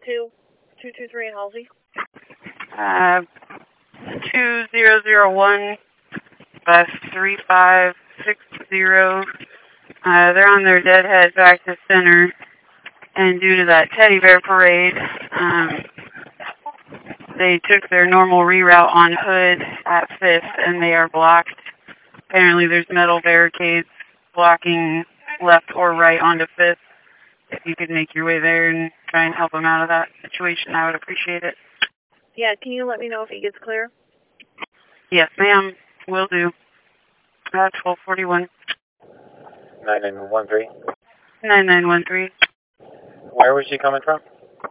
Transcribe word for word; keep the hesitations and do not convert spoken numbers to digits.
two, two two three in Halsey. Uh, two zero zero one, bus three five six zero. Uh, they're on their deadhead back to center, and due to that teddy bear parade, um, they took their normal reroute on Hood at fifth, and they are blocked. Apparently there's metal barricades blocking left or right onto fifth. If you could make your way there and try and help them out of that situation, I would appreciate it. Yeah, can you let me know if he gets clear? Yes, ma'am. Will do. Uh, twelve forty-one. nine nine one three. nine nine one three. Where was she coming from?